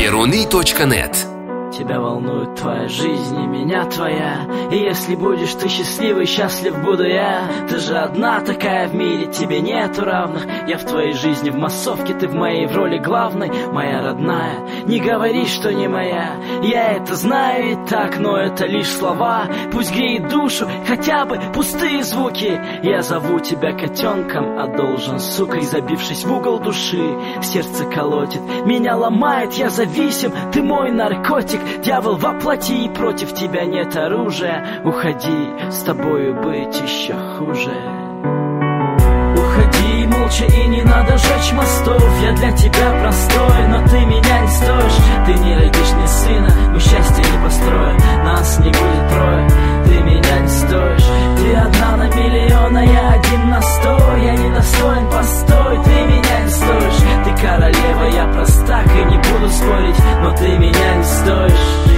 Перуны.нет. Тебя волнует твоя жизнь и меня твоя. И если будешь ты счастливый, счастлив буду я. Ты же одна такая в мире, тебе нету равных. Я в твоей жизни в массовке, ты в моей в роли главной. Моя родная, не говори, что не моя. Я это знаю и так, но это лишь слова. Пусть греет душу, хотя бы пустые звуки. Я зову тебя котенком, а должен сукой. Забившись в угол души, сердце колотит, меня ломает, я зависим, ты мой наркотик. Дьявол воплоти, и против тебя нет оружия. Уходи, с тобою быть еще хуже. Уходи молча, и не надо жечь мостов. Я для тебя простой, но ты меня не стоишь. Ты не родишь мне сына, мы счастья не построим. Нас не будет трое, ты меня не стоишь. Ты одна на миллион, а я один на 100. Я не достоин, постой, ты меня не стоишь. Ты королева, я простак и не буду спорить, но ты меня не стоишь.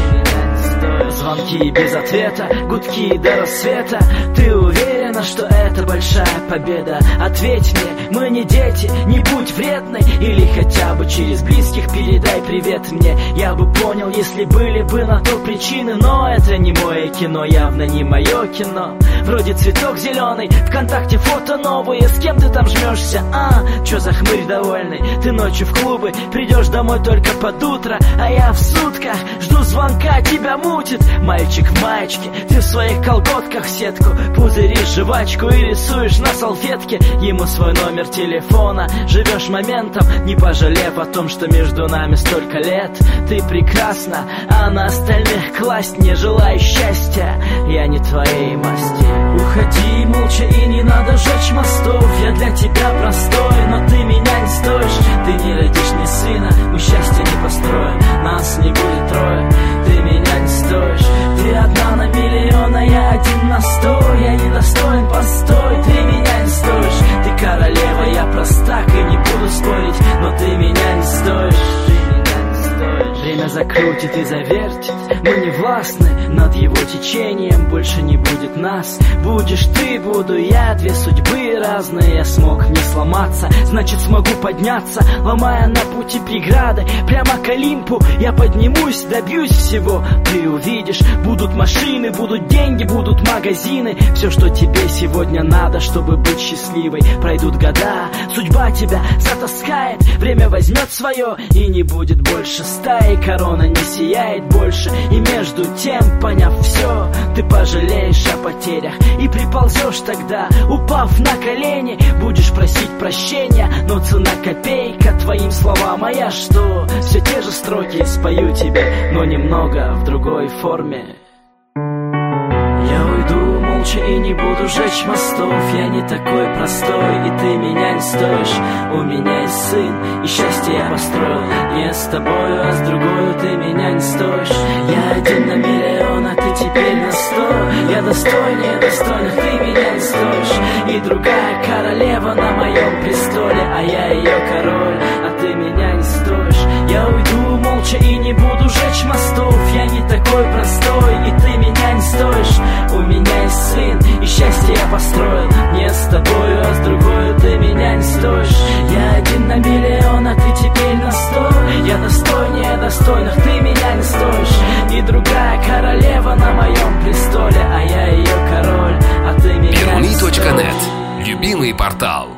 Звонки без ответа, гудки до рассвета. Ты уверена, что это большая победа? Ответь мне, мы не дети, не будь вредной. Или хотя бы через близких передай привет мне. Я бы понял, если были бы на то причины. Но это не мое кино, явно не мое кино. Вроде цветок зеленый, ВКонтакте фото новые. С кем ты там жмешься, чё за хмырь довольный? Ты ночью в клубы, придешь домой только под утро. А я в сутках жду звонка, тебя мутит. Мальчик в маечке, ты в своих колготках сетку пузыришь жвачку и рисуешь на салфетке ему свой номер телефона. Живешь моментом, не пожалев о том, что между нами столько лет. Ты прекрасна, а на остальных класть не желаю счастья. Я не твоей масти. Уходи молча, и не надо жечь мостов. Я для тебя простой, но ты меня не стоишь. Ты не родишь мне сына, мы счастья не построим. Нас не будет трое, ты меня не стоишь. Ты одна на миллион, а я один на 100. Я не достоин, постой, ты меня не стоишь. Ты королева, я простак и не буду спорить, но ты меня не стоишь. Время закрутит и завертит, мы не властны над его течением. Больше не будет нас, будешь ты, буду я. Две судьбы разные, я смог не сломаться, значит смогу подняться, ломая на пути преграды. Прямо к Олимпу я поднимусь, добьюсь всего. Ты увидишь, будут машины, будут деньги, будут магазины. Все, что тебе сегодня надо, чтобы быть счастливой. Пройдут года, судьба тебя затаскает, время возьмет свое, и не будет больше стаи. Корона не сияет больше, и между тем, поняв все, ты пожалеешь о потерях и приползешь тогда, упав на колени. Будешь просить прощения, но цена копейка твоим словам. А я что? Все те же строки спою тебе, но немного в другой форме. Я уйду молча и не буду жечь мостов. Я не такой простой, и ты меня не стоишь. У меня есть сын, и счастье я построил не с тобою, а с другой. Ты меня не стоишь. Я один на миллион, а ты теперь на 100. Я достойнее достойных, ты меня не стоишь. И другая королева на моем престоле, а я ее король, а ты меня не стоишь. Я уйду молча и не буду жечь мостов. Я не такой простой, и ты меня не стоишь. У меня есть сын, и счастье я построил не с тобою, а с другой. Ты меня не стоишь. Я один на миллион, а ты теперь на 100. Я достойнее достойных, ты меня не стоишь. И другая королева на моем престоле, а я ее король, а ты меня не стоишь. Перуны.нет. Любимый портал.